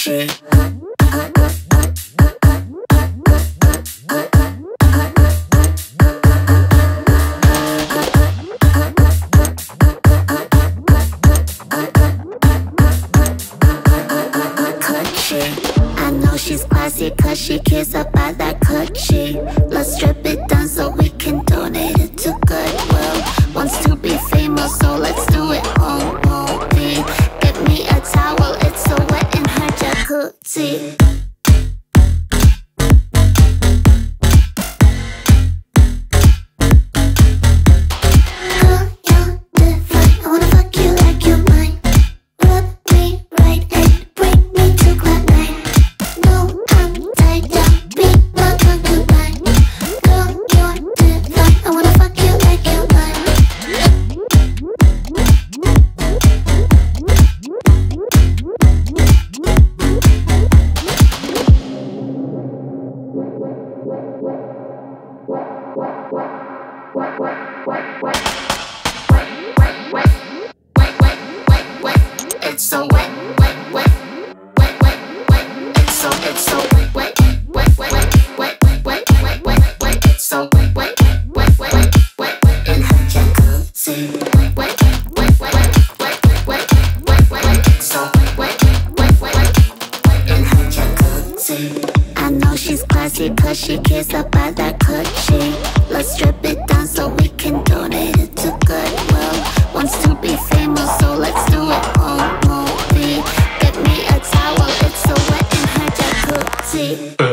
country. I know she's classy cause she cares about that coochie. Let's strip it down so we can donate it to Goodwill. Wants to be famous, so let's do it on movie. Get me a towel, it's so wet in her jacuzzi. It's so wet, wet, wet, wet, wet, wet. It's so wet, wet, wet, wet, wet, wet, wet, wet, wet, wet. It's so wet, wet, wet, wet, wet, wet in her jacuzzi. Wet, wet, wet, wet, wet, wet, wet, wet. It's so wet, wet, wet, wet in her jacuzzi. I know she's classy cause she cares about that coochie. Let's strip it down so we can donate it to Goodwill. Wants to be famous, so let's do it on movie. Get me a towel, it's so wet in her jacuzzi.